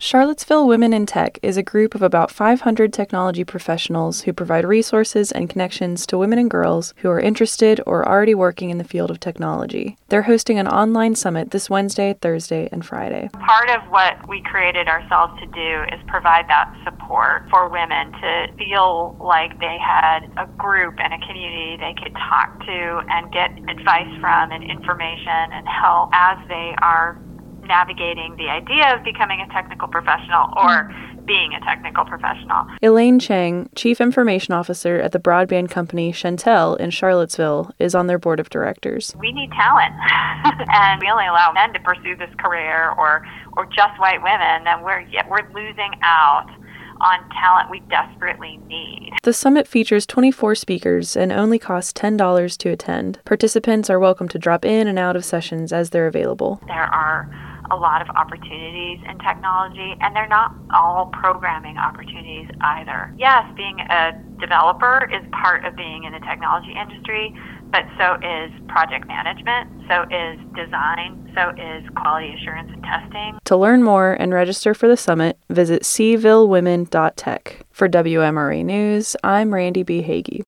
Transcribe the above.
Charlottesville Women in Tech is a group of about 500 technology professionals who provide resources and connections to women and girls who are interested or already working in the field of technology. They're hosting an online summit this Wednesday, Thursday, and Friday. Part of what we created ourselves to do is provide that support for women to feel like they had a group and a community they could talk to and get advice from and information and help as they are navigating the idea of becoming a technical professional or being a technical professional. Elaine Chang, Chief Information Officer at the broadband company Shentel in Charlottesville, is on their board of directors. We need talent, and we only allow men to pursue this career or just white women, then we're losing out on talent we desperately need. The summit features 24 speakers and only costs $10 to attend. Participants are welcome to drop in and out of sessions as they're available. There are a lot of opportunities in technology, and they're not all programming opportunities either. Yes, being a developer is part of being in the technology industry, but so is project management, so is design, so is quality assurance and testing. To learn more and register for the summit, visit cvillewomen.tech. For WMRA News, I'm Randy B. Hagee.